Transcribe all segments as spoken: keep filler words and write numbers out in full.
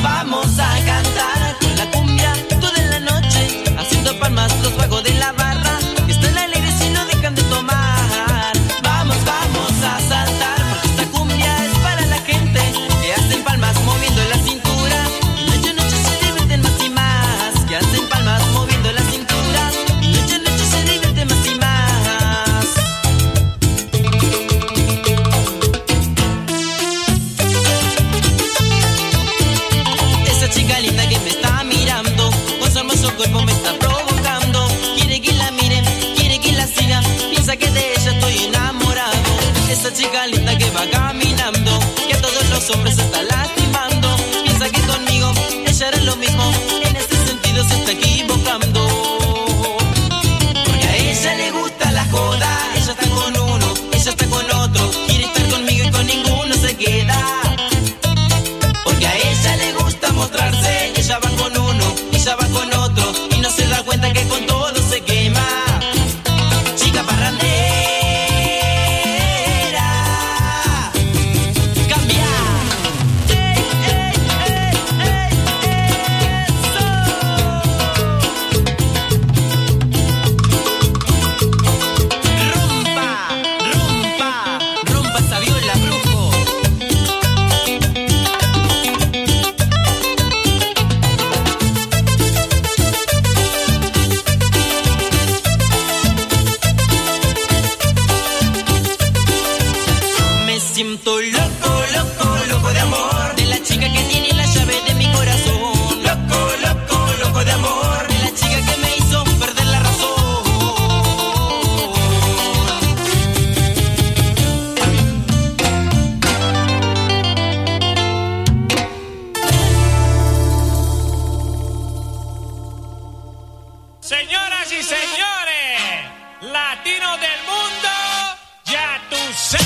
vamos a cantar con la cumbia toda la noche, haciendo palmas los vagos de la barra, que están alegres y no dejan de tomar. Vamos, vamos a saltar, porque esta cumbia es para la gente que hacen palmas moviendo la cintura, y noche a noche se divierten más y más, que hacen palmas moviendo la cintura, y noche a noche se divierten más y más. Esa chica linda que me está mirando, con su hermoso cuerpo me está provocando, quiere que la miren, quiere que la sigan, piensa que de ella estoy enamorado. Esa chica linda que va caminando, que a todos los hombres se está lastimando, piensa que conmigo ella hará lo mismo, en ese sentido se está equivocando. Porque a ella le gusta la joda, ella está con uno, ella está con otro, quiere estar conmigo y con ninguno se queda. Porque a ella le gusta mostrarse, ella va con uno, ella va con otro, y no se da cuenta que con todo se quema. Chica parrandera, cambia. Ey, ey, ey, ey, eso. Rompa, rompa, rompa esa viola, brujo. Me siento loco, loco, loco de amor, de la chica que tiene la llave de mi corazón. Loco, loco, loco de amor, de la chica que me hizo perder la razón. Señoras y señores, latinos del mundo, ya tú sabes.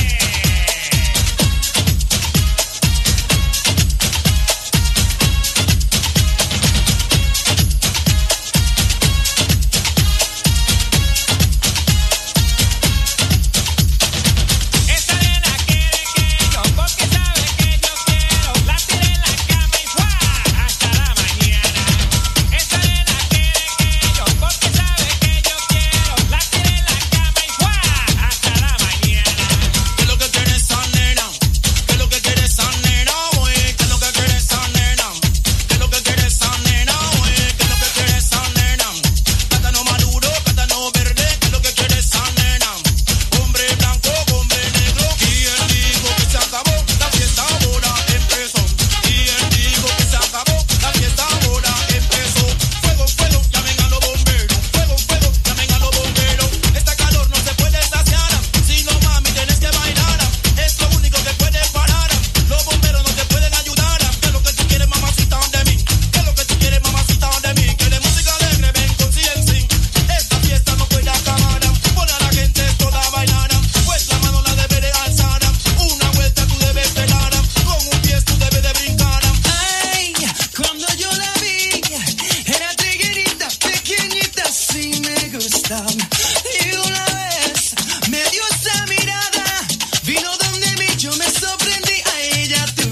Esa nena quiere que yo, porque sabe que yo quiero. La tiré en la cama y ¡fua! Hasta la mañana. Esa nena quiere que yo, porque sabe que yo quiero. La tiré en la cama y ¡fua! Hasta la mañana. ¿Qué es lo que quiere esa nena? ¿Qué es lo que quiere esa nena, güey? ¿Qué es lo que quiere esa nena? ¿Qué es lo que quiere esa nena, güey? ¿Qué es lo que quiere esa nena? Plátano maduro, plátano verde, ¿qué es lo que quiere esa nena? Hombre blanco, hombre negro, ¿quién dijo que se acabó? La fiesta ahora empezó. ¿Quién dijo que se acabó? La fiesta ahora empezó. Fuego, fuego, llamen a los bomberos. Fuego, fuego, llamen a los bomberos. Esta calor no se puede saciar. Si no, mami, tienes que bailar. Es lo único que puede parar. Los bomberos no te pueden ayudar. ¿Qué es lo que tú quieres, mamacita, de mí? ¿Qué es lo que tú quieres, mamacita, de mí? ¿Quieres música alegre? Ven con C N C. Esta fiesta no puede acabar. Pone a la gente toda a bailar. Pues la mano la debe de alzar. Una vuelta tú debes de dar. Con un pie tú debes de brincar. Ay, cuando yo la vi, era triguerita, pequeñita, sí me gustaba. Y una vez me dio esa mirada, vino donde mí, yo me sorprendí a ella, tú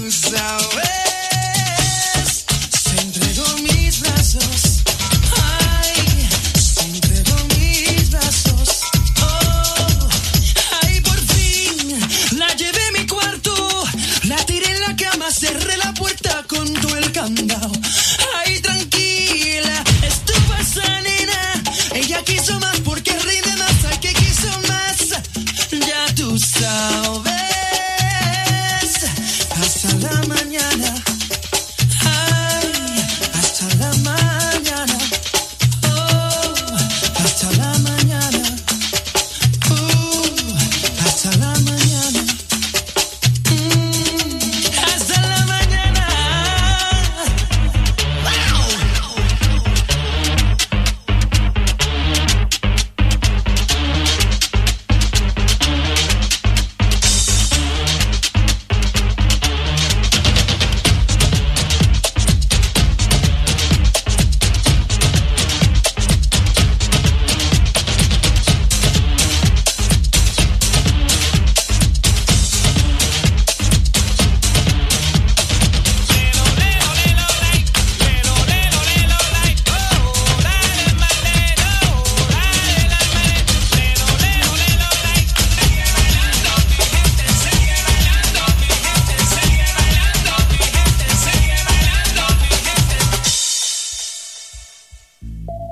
sabes. Se entregó mis brazos, ay, se entregó mis brazos. Oh, ay, por fin la llevé a mi cuarto, la tiré en la cama, cerré la puerta con todo el candado. Ay, tranquila, estuvo esa nena, ella quiso más porque rinde más, ay, que quiso más, ya tú sabes. Hasta la mañana, ay, hasta la mañana, oh, hasta la mañana, uh, hasta la mañana. Mm, hasta la mañana.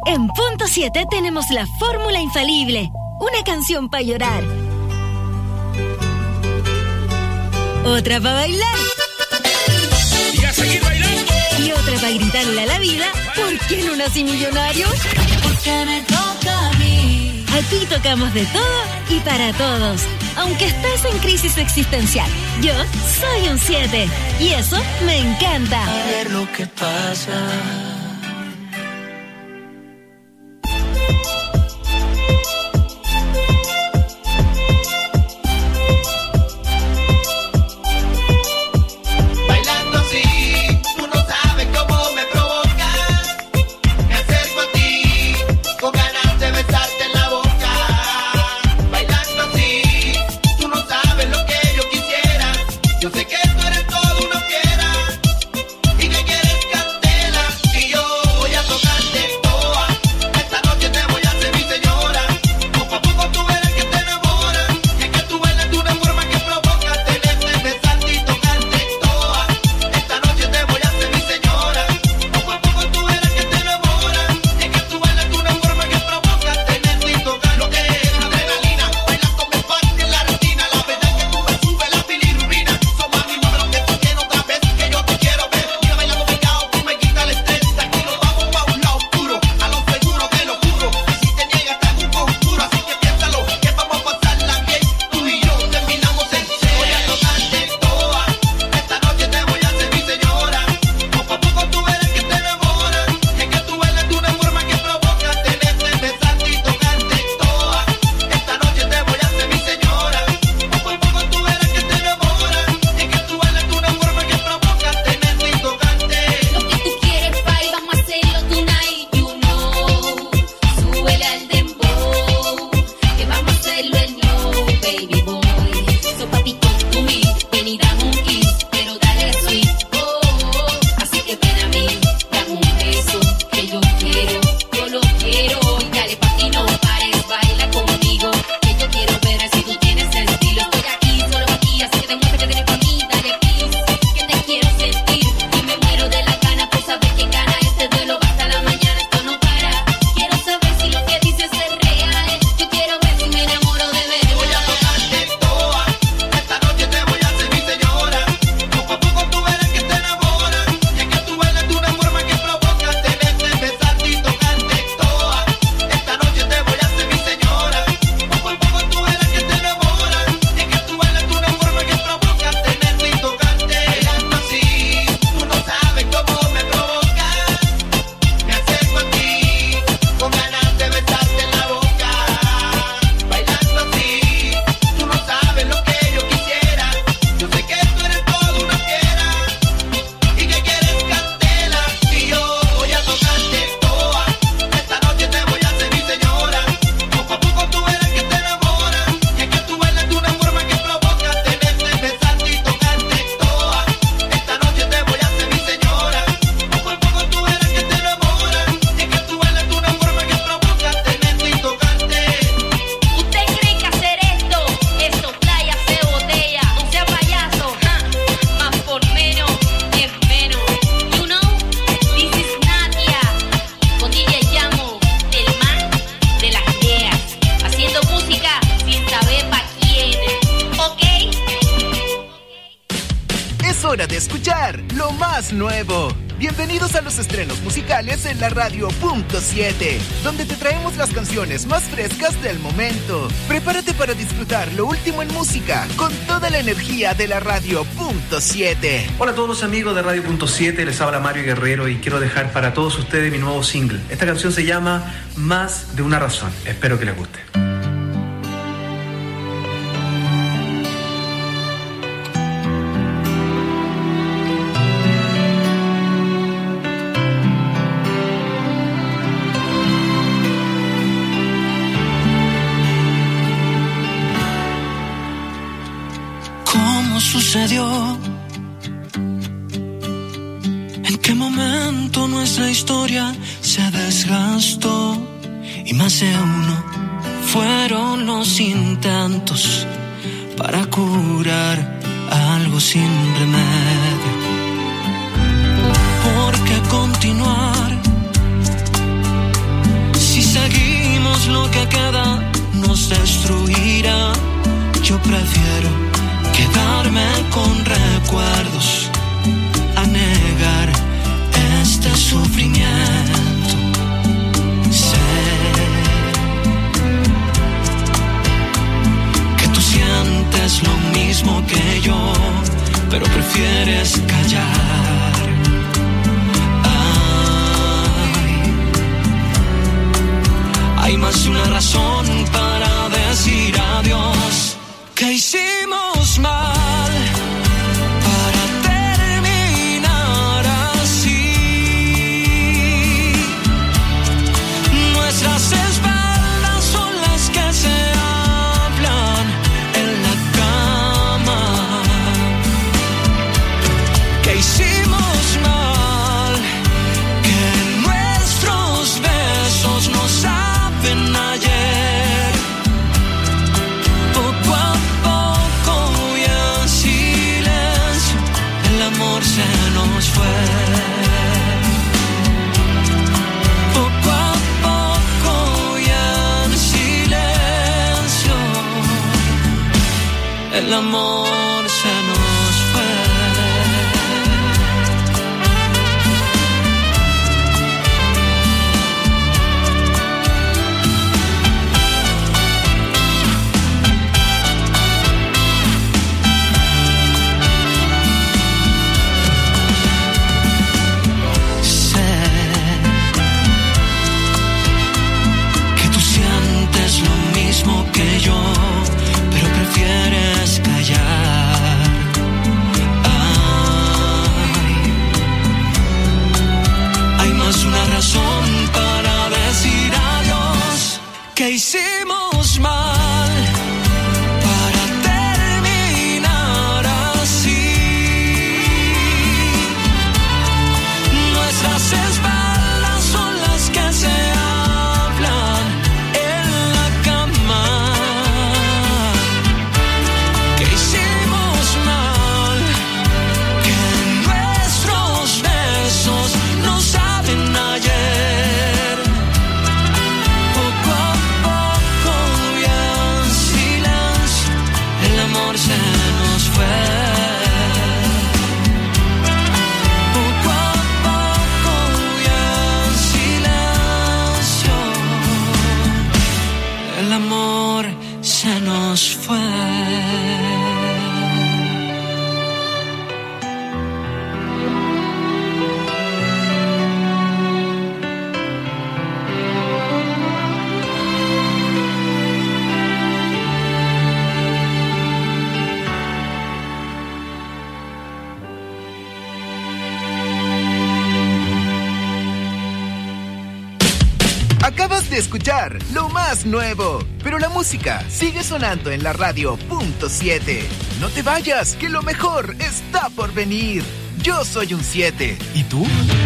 En Punto siete tenemos la fórmula infalible. Una canción para llorar. Otra para bailar. Y a seguir bailando. Y otra para gritarle a la vida, ¿por qué no nací millonario? Porque me toca a mí. Aquí tocamos de todo y para todos. Aunque estés en crisis existencial, yo soy un siete. Y eso me encanta. A ver lo que pasa. Nuevo. Bienvenidos a los estrenos musicales en la radio Punto siete, donde te traemos las canciones más frescas del momento. Prepárate para disfrutar lo último en música con toda la energía de la radio Punto siete. Hola a todos los amigos de Radio Punto siete, les habla Mario Guerrero y quiero dejar para todos ustedes mi nuevo single. Esta canción se llama Más de una razón. Espero que les guste. Sucedió? ¿En qué momento nuestra historia se desgastó? Y más de uno fueron los intentos para curar algo sin remedio. ¿Por qué continuar Yo prefiero quedarme con recuerdos a negar este sufrimiento. Sé que tú sientes lo mismo que yo, pero prefieres callar. Ay, hay más de una razón para decir adiós. ¿Qué hicimos mal para terminar así? Nuestras espaldas son las que se hablan en la cama. ¿Qué hicimos mal? Que nuestros besos no saben ayer. Poco a poco y en silencio el amor se nos fue. Poco a poco y en silencio el amor se nos fue. Sé que tú sientes lo mismo que yo, pero prefieres callar. Ay, hay más de una razón para decir adiós. ¿Qué hicimos mal para terminar así? Nuestras espaldas son las que se hablan en la cama. ¿Qué hicimos mal? Que nuestros besos no saben ayer. Poco a poco y en silencio el amor se nos fue. Poco a poco y en silencio el amor se nos fue. Acabas de escuchar lo más nuevo, pero la música sigue sonando en la radio punto siete. No te vayas, que lo mejor está por venir. Yo soy un siete. ¿Y tú?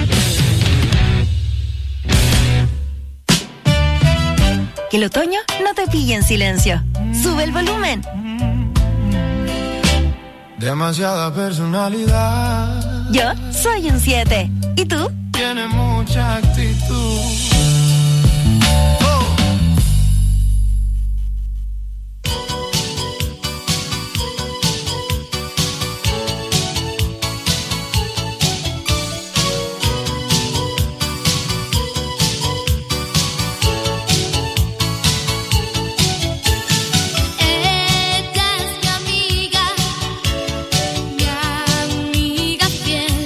Que el otoño no te pille en silencio. Sube el volumen. Demasiada personalidad. Yo soy un siete. ¿Y tú? Tiene mucha actitud.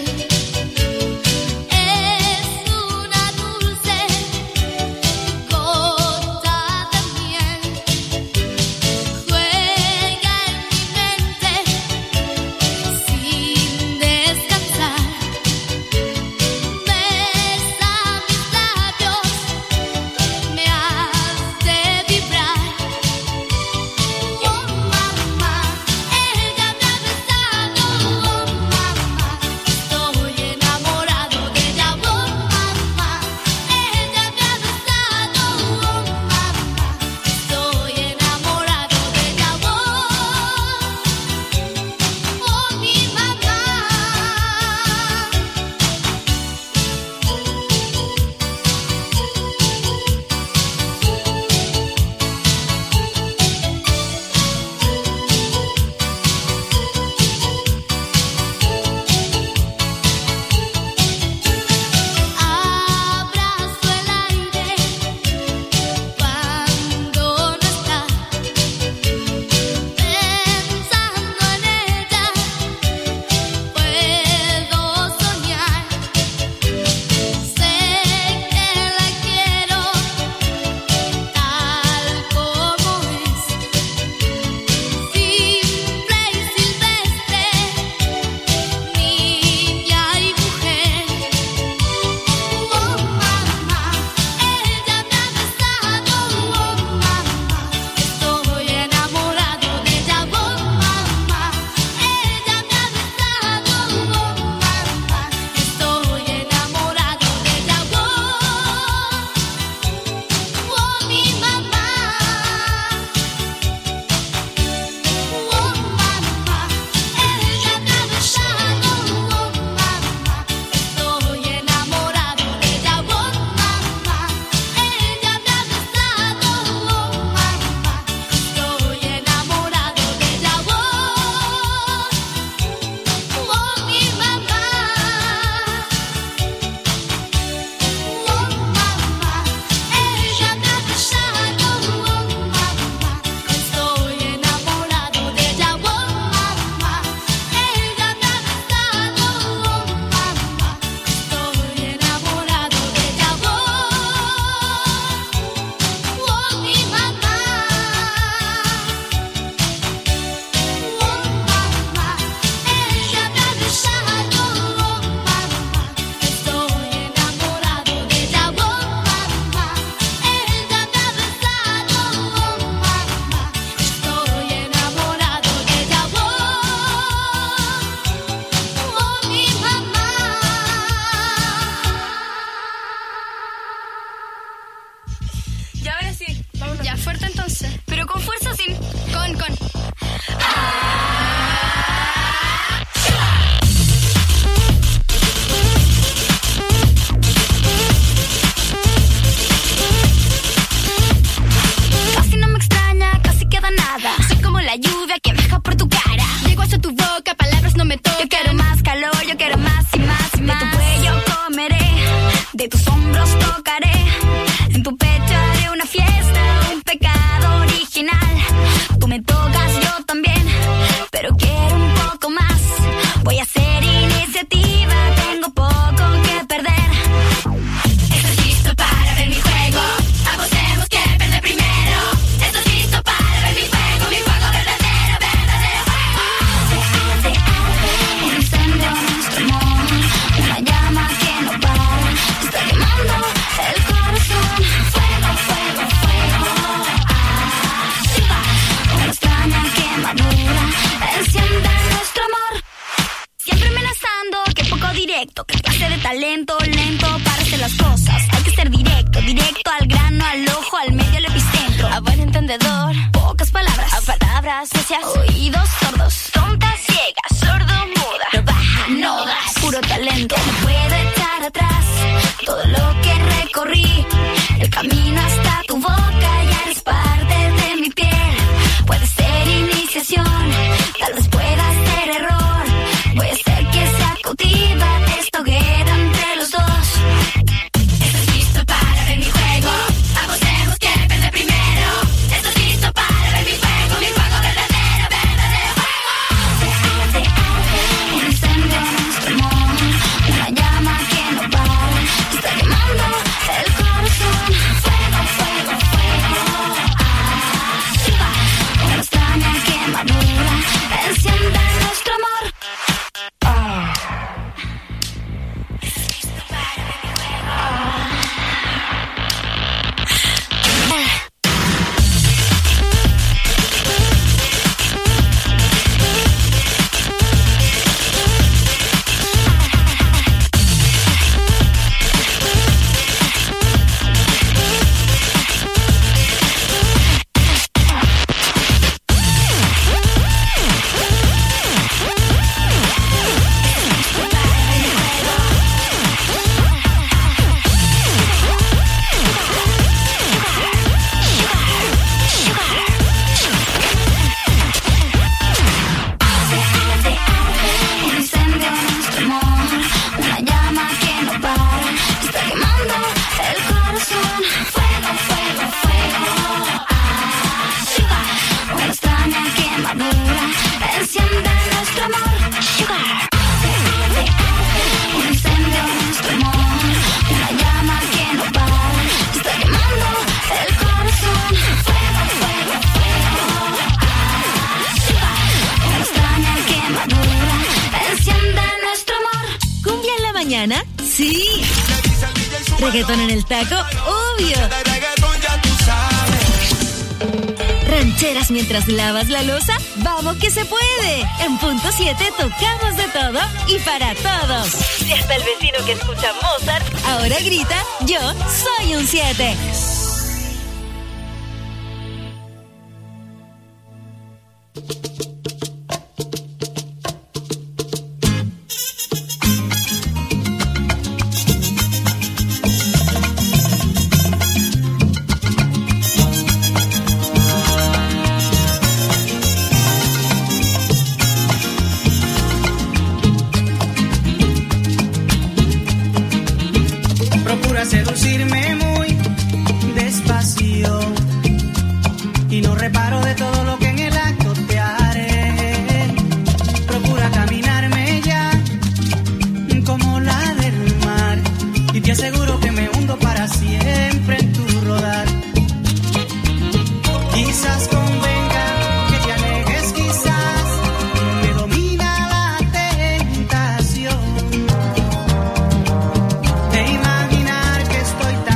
Es una dulce de tus hombros tocaré, en tu pecho haré una fiesta, un pecado original. Tú me tocas, yo también, pero quiero un poco más. Voy a hacer iniciativa, tengo poco que perder. ¿Estás listo para ver mi juego? Apostemos que perder primero. ¿Estás listo para ver mi juego? Mi juego verdadero, verdadero juego. Se arde, un incendio en nuestro amor, una llama que no para, está quemando el corazón. Fuego, fuego, fuego. Así va, una extraña quemadura enciende nuestro amor. Siempre amenazando, que poco directo, que clase de talento lento para hacer las cosas. Hay que ser directo, directo al grano, al ojo, al medio, al epicentro. A buen entendedor, pocas palabras, a palabras necias, oídos sordos, tonta, ciega, sordo, muda. No baja, no das, puro talento. No puedo echar atrás todo lo que recorrí, el camino hasta tu boca, ya eres parte de mi piel. Puede ser iniciación, tal vez pueda ser error. Voy a hacer que sea cautiva esta hoguera entre los dos. ¿Estás listo para ver mi juego? Apostemos que perder primero. ¿Estás listo para ver mi juego? Mi juego verdadero, verdadero juego. Se arde, arde, un incendio en nuestro amor, una llama que no para, está quemando el corazón. Fuego, fuego, fuego. Así va, una extraña quemadura enciende nuestro amor. Un incendio en nuestro amor, una llama que no para, está quemando el corazón. Fuego, fuego, fuego. Así va, una extraña quemadura enciende nuestro amor. Sugar. Un incendio en nuestro amor, una llama que no para, está quemando el corazón. Fuego, fuego, fuego. Así va, una extraña quemadura enciende nuestro amor. ¿Cumbia en la mañana? Sí. ¿Reggaetón en el taco? Obvio. ¿Rancheras mientras lavas la loza? ¡Vamos que se puede! En Punto siete tocamos de todo y para todos. Y hasta el vecino que escucha Mozart ahora grita, yo soy un siete. Procura seducirme muy despacio y no reparo de todo lo que en el acto te haré. Procura caminarme ya como la del mar y te aseguro que me hundo para siempre en tu rodar. Quizás convenga que te alejes, quizás me domina la tentación de imaginar que estoy tan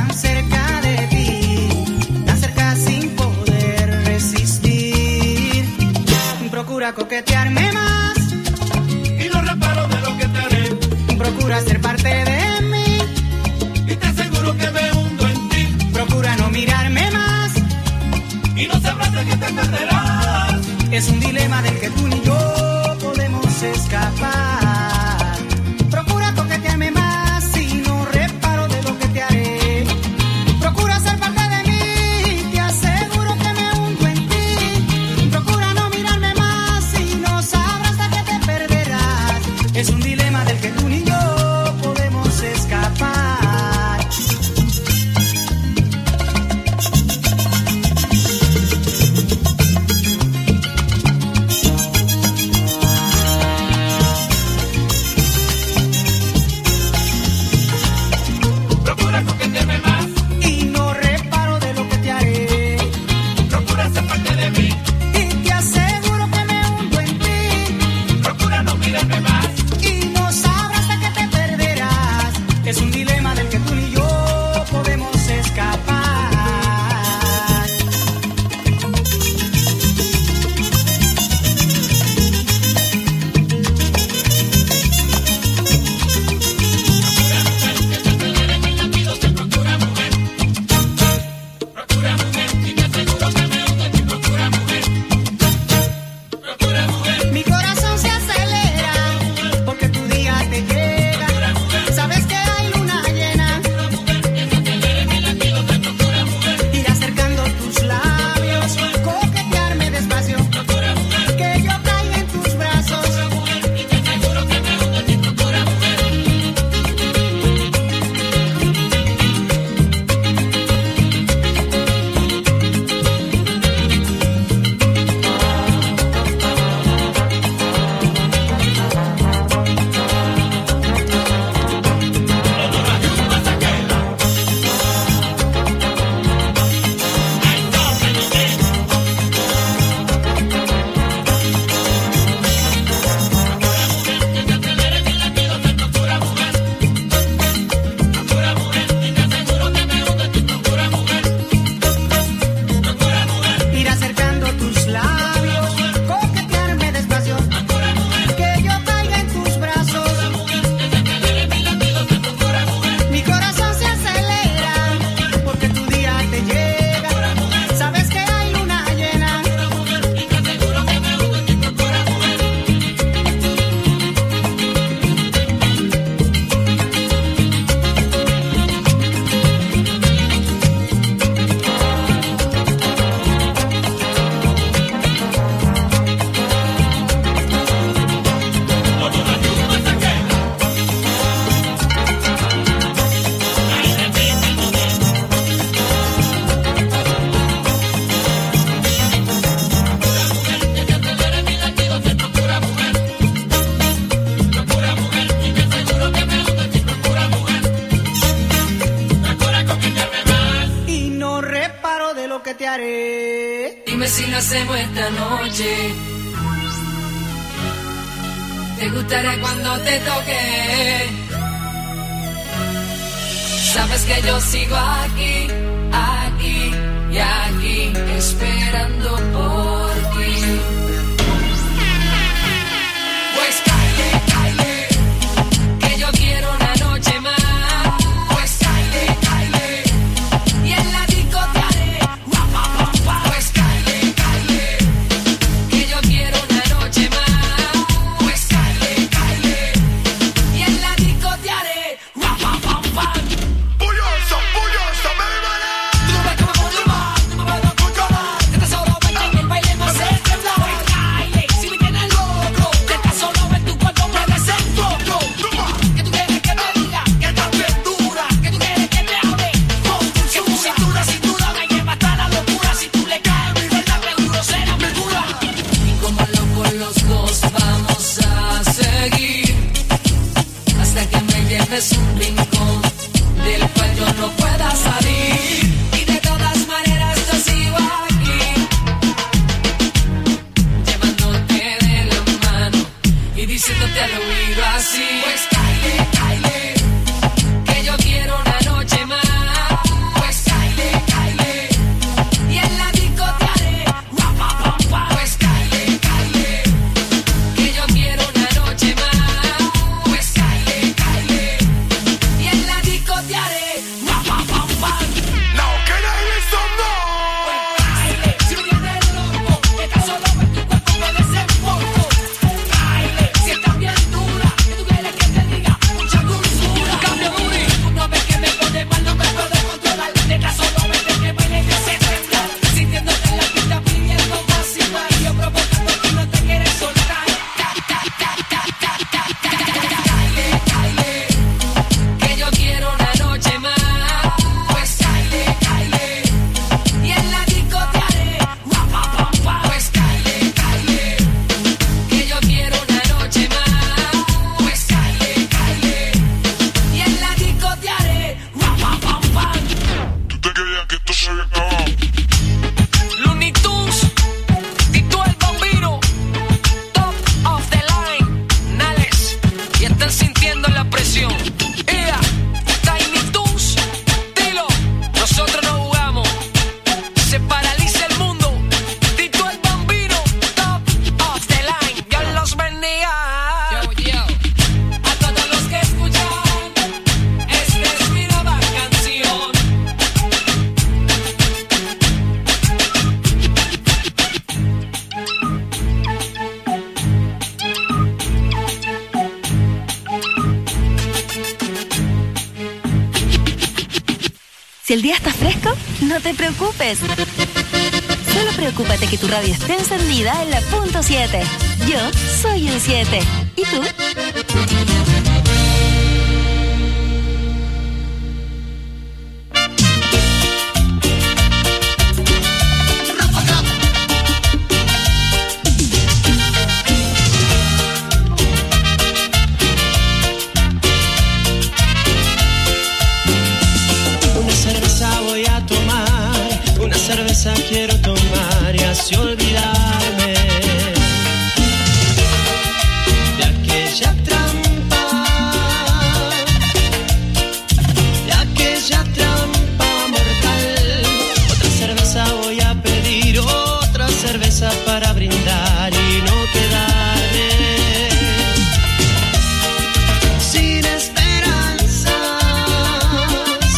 te haré. Dime si lo hacemos esta noche. Te gustará cuando te toque. Sabes que yo sigo aquí, aquí y aquí, esperando por ti. Pues caile, caile, que yo quiero una noche más. Pues caile, caile, y en la disco te haré. Pues caile, caile, que yo quiero una noche más. Pues caile, caile, y en la disco te haré. Bullosa, bullosa, baby. Tú me ves como Colima, tú me ves como Colima. Que te solo ven en el baile más se tembla. Pues caile, si me tienes loco. Que te solo ven tu cuerpo puede ser loco. Que tú quieres que te diga que estás bien dura. Que tú quieres que te hable con dulzura. Que tu cintura, cintura me lleva hasta la locura. Si tú le caes, mi verdad seguro será mi cura. Y como locos los dos vamos a seguir hasta que me lleves un rincón del cual yo no pueda salir. Y de todas maneras yo sigo aquí, llevándote de la mano y diciéndote al oído así. Pues caile, caile, que yo quiero una noche más. Pues caile, caile, y en la disco te haré. Pues caile, caile, que yo quiero una noche más. Pues caile, caile, y en la disco te haré. Now can I hear some noise? Si me tienes loco, que tan solo ven tu cuerpo puede ser poco. Caile, si estás bien dura, que tú quieres que te diga mucha dulzura. Cambio booty, una vez que me pone mal no me puedo controlar. De tan solo vete que baile y se temblar. Sintiéndote en la pista pidiendo más y más. Y yo provocando que no te quieres soltar. Caile, caile, que yo quiero una noche más. Pues caile, caile, y en la disco te haré. Pues caile, caile, que yo quiero una noche más. Pues caile, caile, y en la disco te haré. ¿Tú te creías que esto se había acabado? Looney Tunes, Tito el Bambino, top of the line, Nales, y están sintiendo la presión. Ea, Tiny Toons, dilo, nosotros no jugamos, se paraliza el mundo. Tito el Bambino, top of the line, Dios los bendiga. A todos los que escuchan, esta es mi nueva canción. Si el día está fresco, no te preocupes. Solo preocúpate que tu radio esté encendida en la punto siete. Yo soy el siete. ¿Y tú? Una cerveza voy a tomar, una cerveza quiero tomar y así olvidarme de aquella trampa, de aquella trampa mortal. Otra cerveza voy a pedir, otra cerveza para brindar y no quedarme sin esperanzas,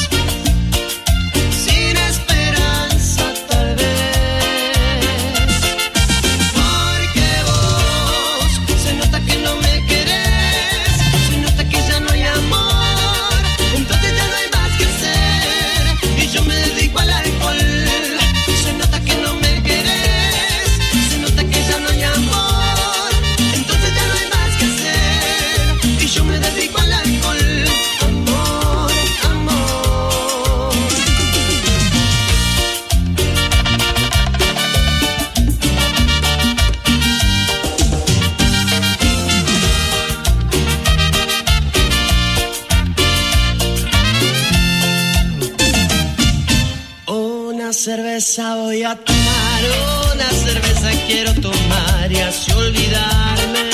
sin esperanza tal vez. cerveza voy a tomar, una cerveza quiero tomar y así olvidarme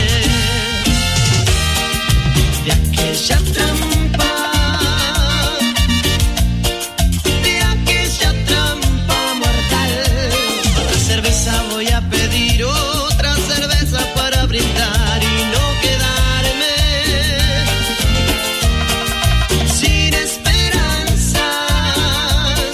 de aquella trampa, de aquella trampa mortal. Otra cerveza voy a pedir, otra cerveza para brindar y no quedarme sin esperanzas,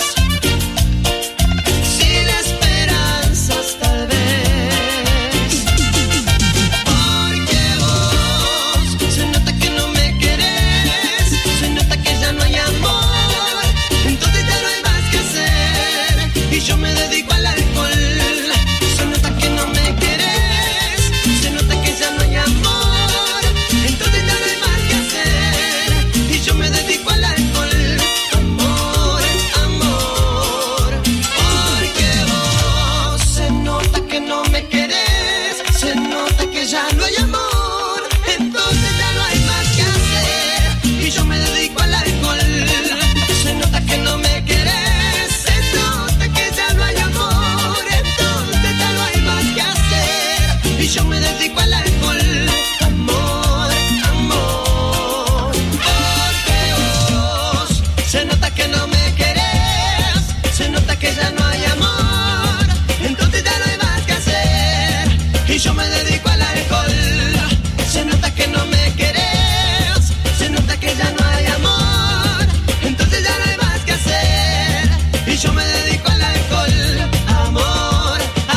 sin esperanzas tal vez, porque vos se nota que no me querés, se nota que ya no hay amor, entonces ya no hay más que hacer y yo me dedico al alcohol. Se nota que no me querés, se nota que ya no hay amor, entonces ya no hay más que hacer y yo me dedico al alcohol. Amor, amor, porque vos se nota que no me querés, se nota que ya no hay amor, entonces ya no hay más que hacer y yo me dedico al alcohol. Se nota que no me querés, se nota que ya no hay amor, entonces ya no hay más que hacer y yo me dedico al alcohol. Amor, amor, porque vos se nota que no me querés, se nota que ya no hay amor, entonces ya no hay más que hacer y yo me dedico al alcohol. Se nota que no me querés, se nota que ya no hay amor, entonces ya no hay más que hacer y yo me dedico al alcohol. Amor,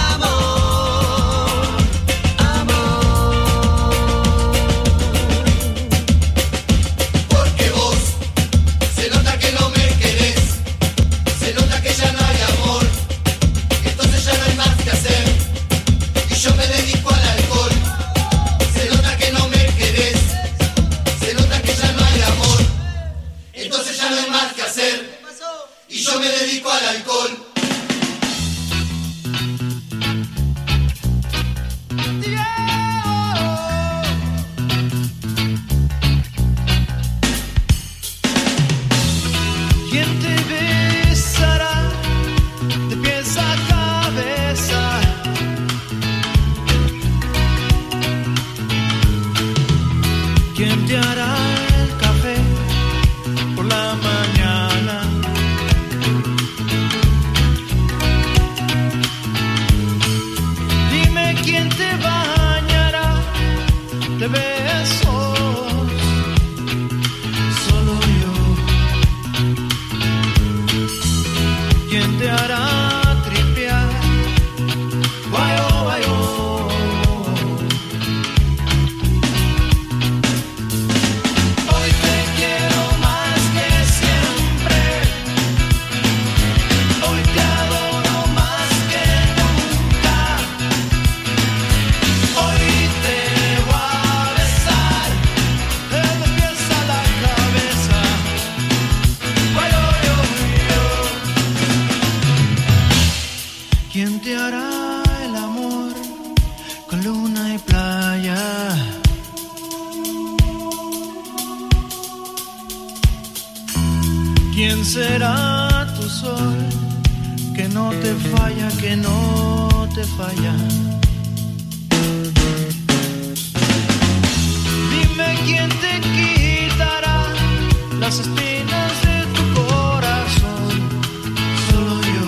amor, amor. Porque vos se nota que no me querés, se nota que ya no hay amor, entonces ya no hay más que hacer y yo me dedico al alcohol. Se nota que no me querés, se nota que ya no hay amor, entonces ya no hay más que hacer y yo me dedico al alcohol. ¿Quién te besará de pies a cabeza? ¿Quién te hará el café por la mañana? Dime quién te bañará de besos. Solo yo. ¿Quién te hará tripear? Guayo, guayo. Hoy te quiero más que siempre, hoy te adoro más que nunca, hoy te voy a besar desde los pies a la cabeza. Guayo, guayo. ¿Quién te hará el amor con luna y playa? ¿Quién será tu sol que no te falla, que no te falla? Dime quién te quitará las espinas de tu corazón. Solo yo.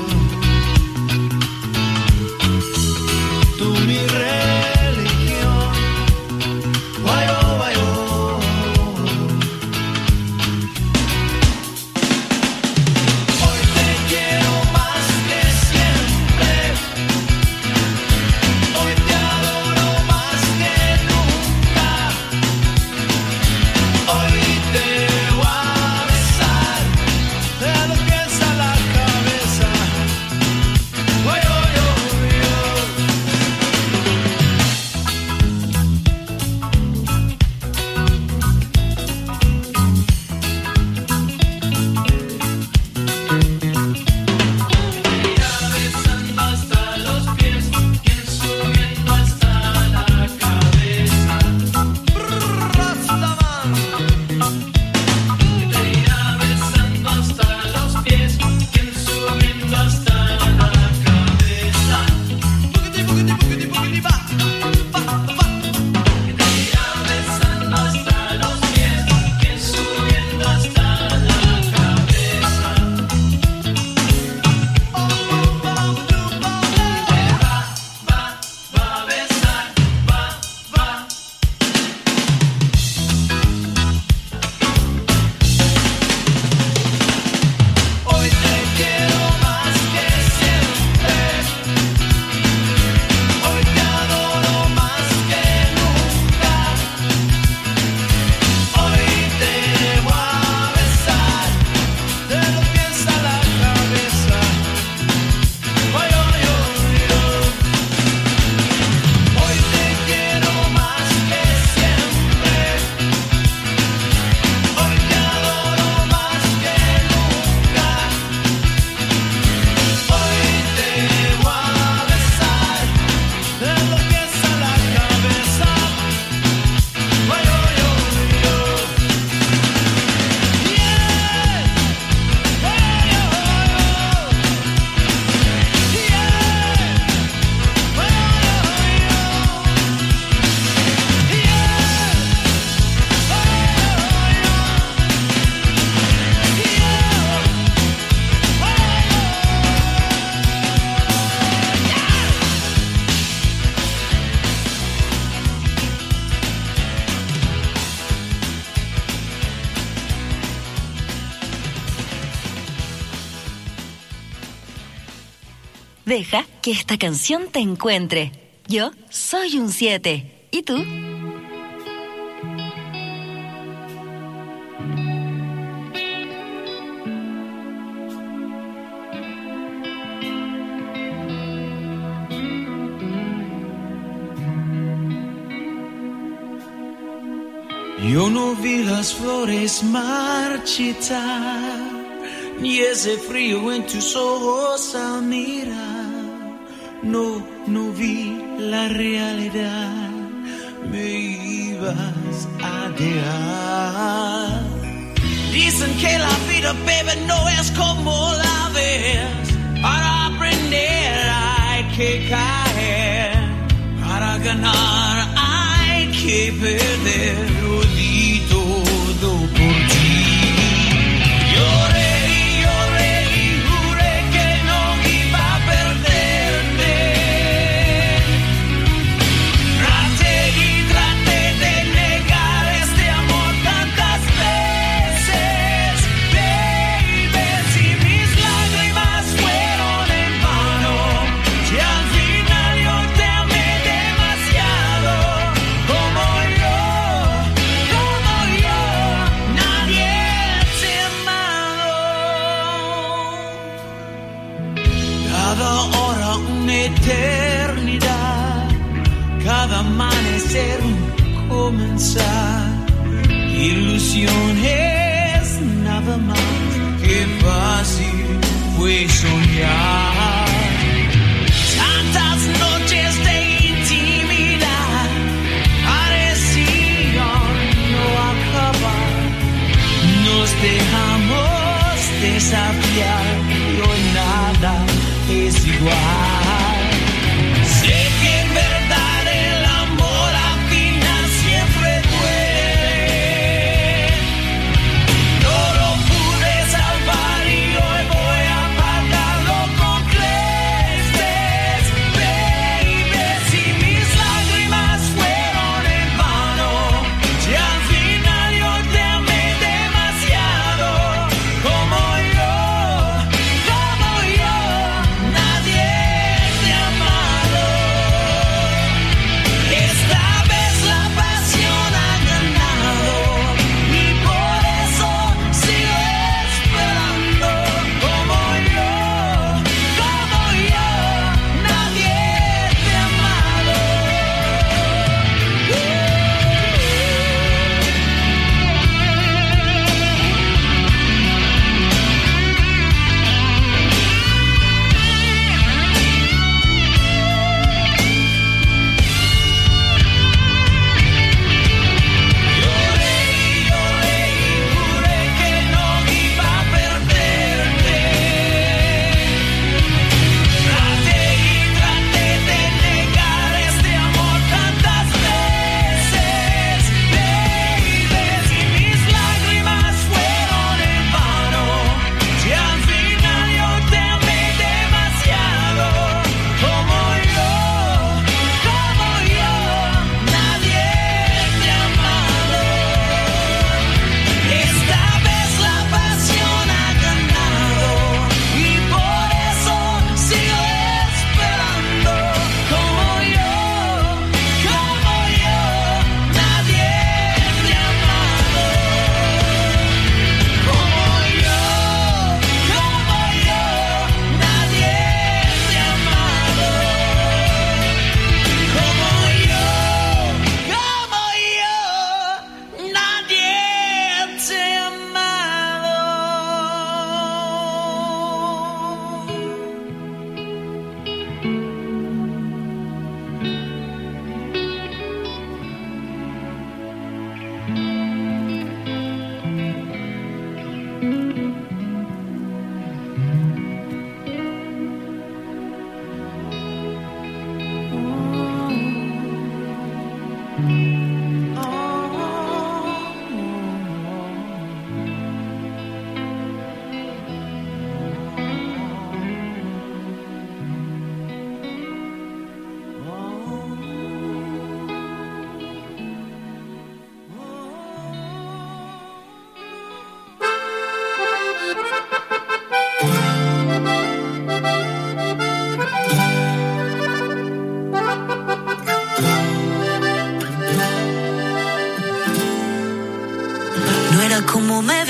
Tú mi religión. Guayo, guayo. Hoy te quiero más que siempre, hoy te adoro más que nunca, hoy te voy a besar Deja que esta canción te encuentre. Yo soy un siete. ¿Y tú? Yo no vi las flores marchitar, ni ese frío en tus ojos al mirar. No, no vi la realidad, me ibas a dejar. Dicen que la vida, baby, no es como la ves. Para aprender hay que caer, para ganar hay que perder. Lo di todo por ti. Lloré y lloré y juré que no iba a perderte. Traté y traté de negar este amor tantas veces, baby. Si mis lágrimas fueron en vano, si al final yo te amé demasiado, como yo, como yo, nadie te ha amado. Cada hora una eternidad, cada amanecer un comenzar. Ilusión es nada más que fácil fue soñar. Tantas noches de intimidad parecían no acabar. Nos dejamos desafiar y hoy nada es igual. Sé que en verdad el amor al final siempre duele. No lo pude salvar y hoy voy a pagarlo con creces, baby. Si mis lágrimas fueron en vano, si al final yo te amé demasiado, como yo, como yo, nadie te ha amado. Esta vez la pasión ha ganado y por eso sigo esperando, como yo, como yo, nadie te ha amado. Lloré y lloré y juré que no iba a perderte. Traté y traté de negar este amor tantas veces, baby. Si mis lágrimas fueron en vano, si al final yo te amé demasiado, como yo, como yo, nadie te ha amado. Esta vez la pasión ha ganado y por eso sigo esperando, como yo, como yo, nadie te ha amado. Como yo, como yo, nadie te ha amado. Como yo, como yo, nadie te ha amado.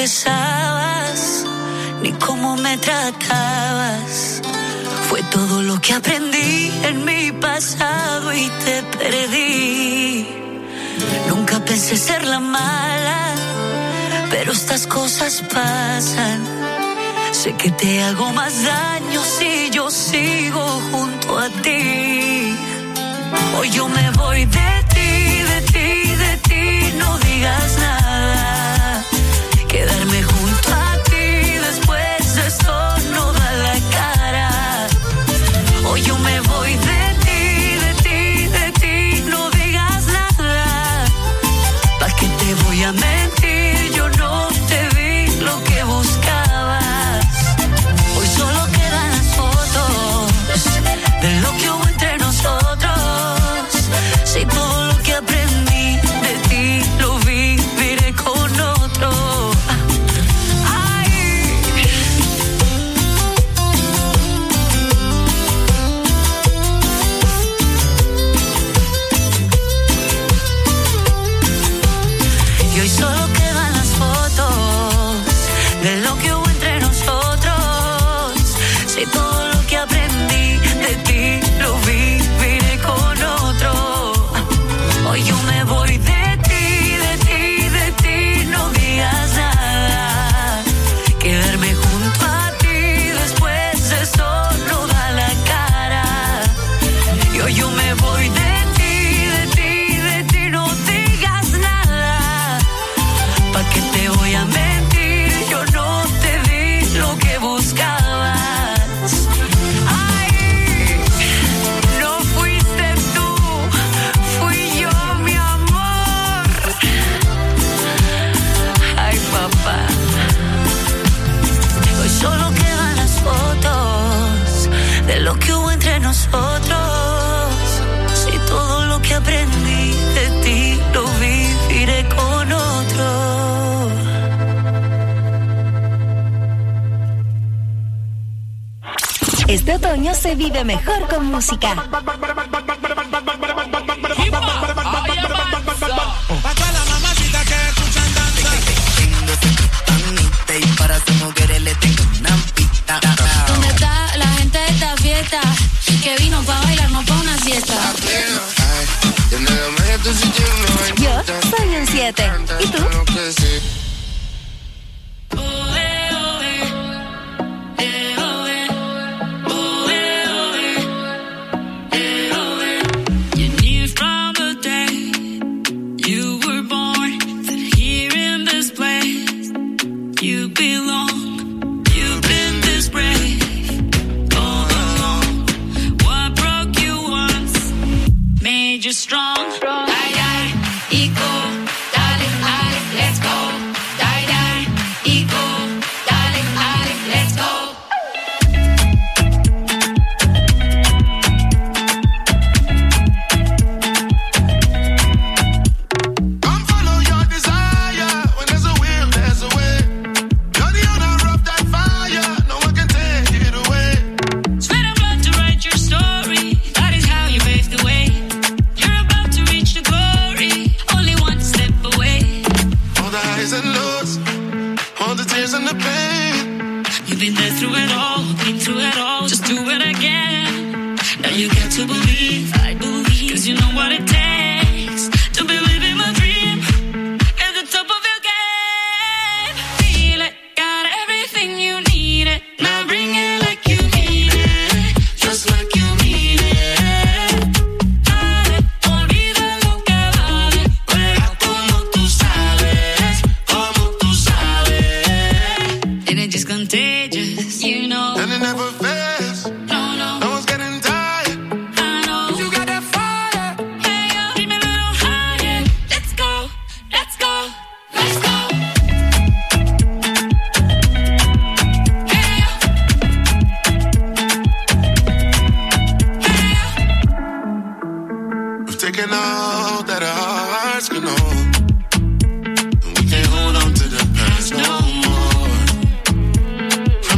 besabas, ni cómo me tratabas. Fue todo lo que aprendí en mi pasado y te perdí. Nunca pensé ser la mala, pero estas cosas pasan. Sé que te hago más daño si yo sigo junto a ti. Hoy yo me voy de ti, de ti, de ti, no digas nada. Quedarme junto a ti después de esto no da la cara. Hoy yo me voy de ti, de ti, de ti, no digas nada. ¿Pa' qué te voy a mentir? Yo no te vi lo que buscabas. Hoy solo quedan las fotos de lo que hubo entre nosotros. Si todo lo que aprendí de ti lo viviré con otro. Ay. Y hoy solo quedan las fotos de lo que hubo entre nosotros. Si todo lo que aprendí de ti lo viviré con otro. Hoy yo me voy de ti, de ti, de ti, no digas nada. Quedarme junto a ti después de esto no da la cara. Y hoy yo me voy de ti, de ti, de ti, no digas nada. ¿Pa' qué te voy a mentir? Yo no te di lo que buscabas. Ay, no fuiste tú, fui yo, mi amor. Ay, papá. Hoy solo quedan las fotos de lo que hubo entre nosotros. Si todo lo que aprendí de ti lo viviré con otro. Este otoño se vive mejor con música. Pa' toda la mamacita que escuchan danza. Y para sus mujeres le tengo una pista. ¿Dónde está la gente de esta fiesta? Que vino pa' bailar, no pa' una siesta. Yo soy un siete. ¿Y tú? You knew from the day you were born that here in this place you belong. You've been this brave all along. What broke you once made you strong. Die, die, ego, dale, dale, let's go. Die, die, ego, dale, dale, let's go. Come follow your desire. When there's a will, there's a way. You're the owner of that fire. No one can take it away. Sweat and blood to write your story. That is how you paved the way. You're about to reach the glory. Only one step away. All the highs and lows, all the tears and the pain. You've been there through it all, been through it all. Just do it again. Now you get to believe, I believe. Cause you know what it takes to believe in my dream. At the top of your game. Feel it, got everything you need it. Now bring it like you mean it. Just like you mean it. Dale, olvida lo que vale. Juega como tú sabes, como tú sabes. And it's just contagious, you know. And it never fails. No, no, No one's getting tired. I know. You got that fire. Hey, yo, keep me a little higher. Let's go, let's go, let's go. Hey, yo. Hey, yo. We've taken all that our hearts can hold. And we can't hold on to the past no more.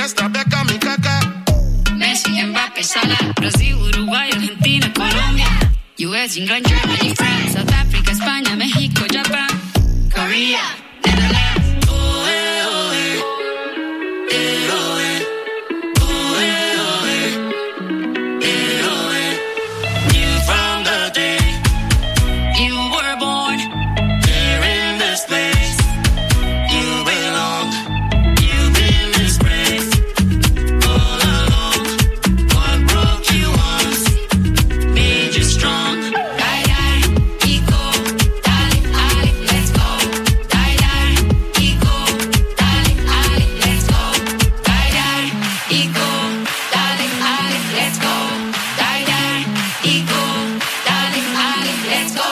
fiesta, beca mi caca. Messi, Mbappé, Salah, Brasil, Uruguay, Argentina, Colombia, U S, England, Germany, France, South Africa, España, México, Japan, Korea, Netherlands. Oh, eh, oh, eh. Eh, oh, eh. Oh, eh, oh, eh. Eh, oh, eh. Knew from the day you were born, here in this place, you belong. You've been disgraced all along. What broke you once made you strong. Die, die, ego, dale, dale, let's go. Die, die, ego, dale, dale, let's go. Die, die, ego, dale, dale, let's go. Die, die, ego, dale, dale, let's go.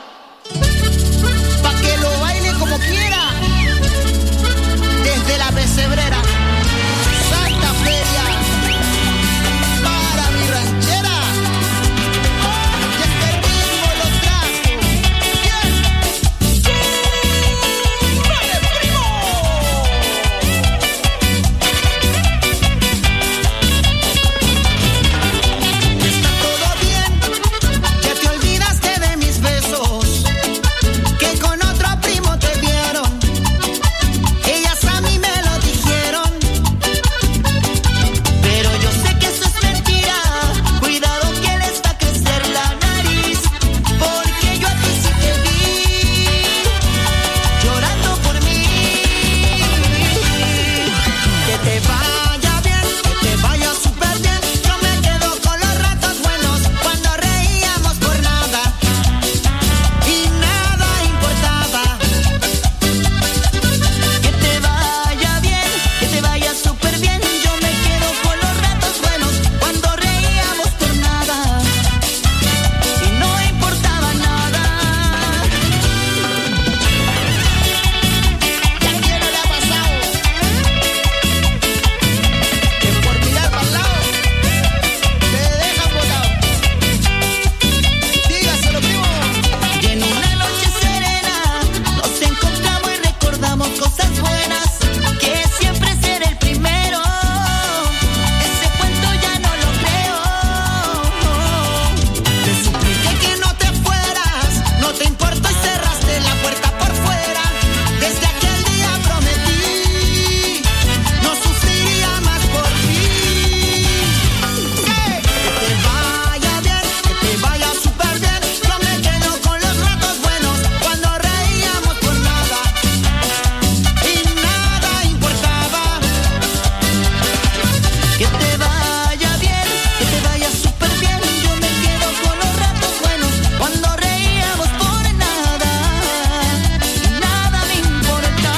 Pa' que lo baile como quiera. Desde la pesebrera, Santa Feria, para mi ranchera. Y este ritmo lo trajo. Bien. ¡Súbale, primo! Está todo bien, ya te olvidaste de mis besos, que con otro primo te vieron. Ellas a mí me lo dijeron, pero yo sé que eso es mentira. Cuidado que les va a crecer la nariz, porque yo a ti sí te vi llorando por mí. Que te vaya bien, que te vaya súper bien. Yo me quedo con los ratos buenos cuando reíamos por nada y nada importaba. Que te vaya bien, que te vaya súper bien. Yo me quedo con los ratos buenos cuando reíamos por nada y no importaba nada. ¿Y a quién no le ha pasado que por mirar para el lado te dejan botado? Dígaselo, primo. Y en una noche serena nos encontramos y recordamos cosas buenas, que siempre seré el primero. Ese cuento ya no lo creo. Te supliqué que no te fueras, no te importó y cerraste la puerta por fuera. Desde aquel día prometí no sufriría más por ti. Que te vaya bien, que te vaya súper bien. Yo me quedo con los ratos buenos cuando reíamos por nada y nada importaba. Que te vaya bien, que te vaya súper bien. Yo me quedo con los ratos buenos cuando reíamos por nada y nada me importa.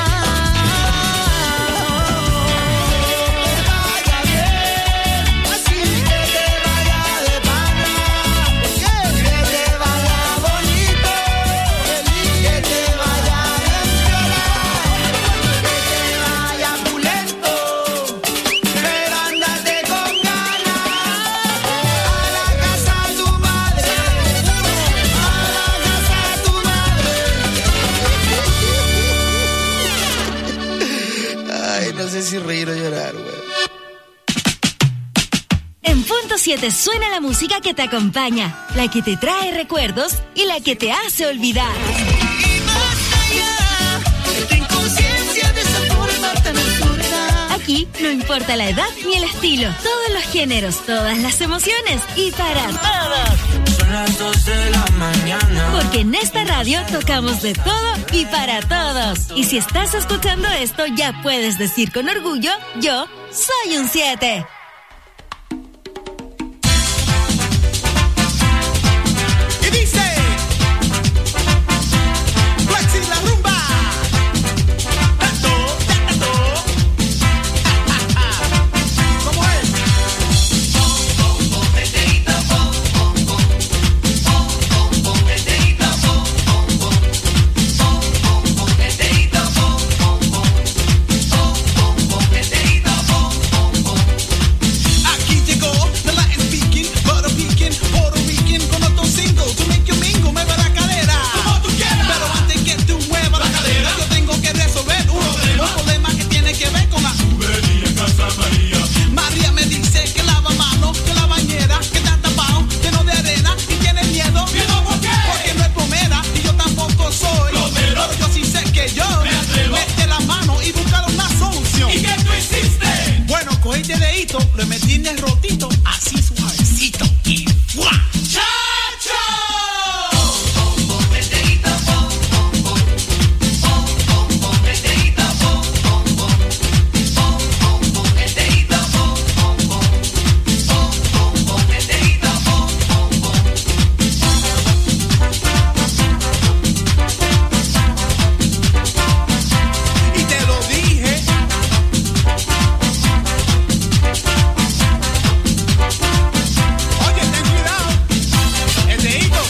Que te vaya bien, así que te vaya de pana, que te vaya bonito, que te vaya bien viola, que te vaya pulento, pero ándate con ganas a la casa de tu madre, a la casa de tu madre. Ay, no sé si reír o llorar, güey. En punto siete suena la música que te acompaña, la que te trae recuerdos y la que te hace olvidar. De tu inconsciencia de esa forma tan absurda. Aquí no importa la edad ni el estilo, todos los géneros, todas las emociones y para todos. Son las dos de la mañana. Porque en esta radio tocamos de todo y para todos. Y si estás escuchando esto, ya puedes decir con orgullo, yo soy un siete. Y dice Flexi la rumba. Tato, tato. ¿Cómo es? cogí este dedito, lo metí en el rotito, así suavecito y ¡fua! ¡Chacho! Y te lo dije. Oye, ten cuidado. El dedito.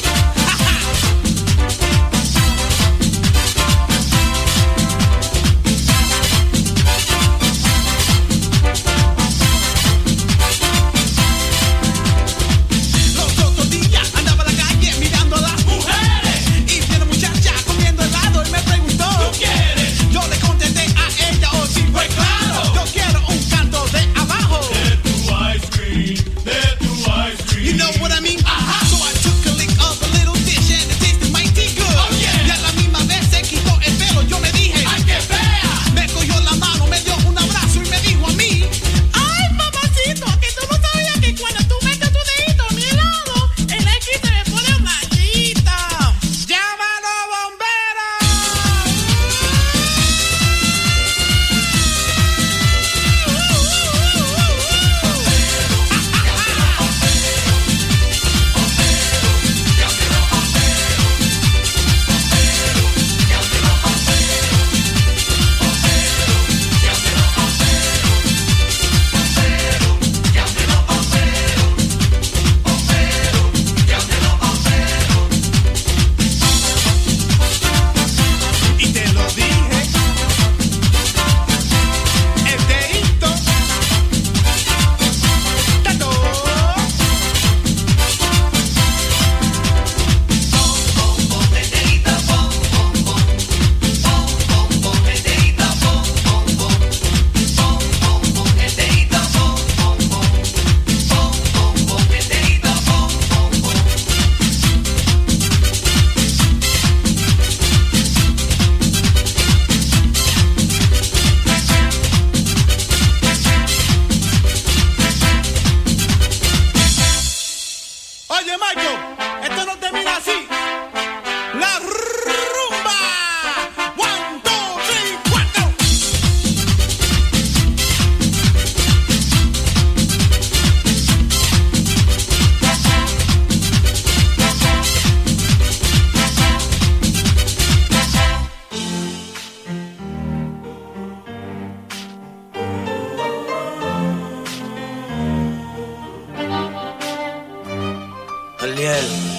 Los otros días andaba en la calle mirando a las mujeres y vi una muchacha comiendo helado y me preguntó ¿tú quieres? Yo le contesté a ella, oh sí, pues claro. Yo quiero un canto de abajo. De tu ice cream, de tu ice cream. You know what I mean? Ajá. So I took a lick of a little dish and it tasted mighty good. Oh yeah. Y a la misma vez se quitó el pelo. Yo le dije, ay qué fea. Me cogió la mano, me dio un abrazo y me dijo a mí, ay mamacito, que tú no sabías que cuando tú metes tu dedito a mi helado, el X se me pone blandito. ¡Llámalo, bomberos! Y te lo dije, el dedito, tato. Oye, Michael, esto no termina así. La rumba. One, two, three, cuatro. Aliel.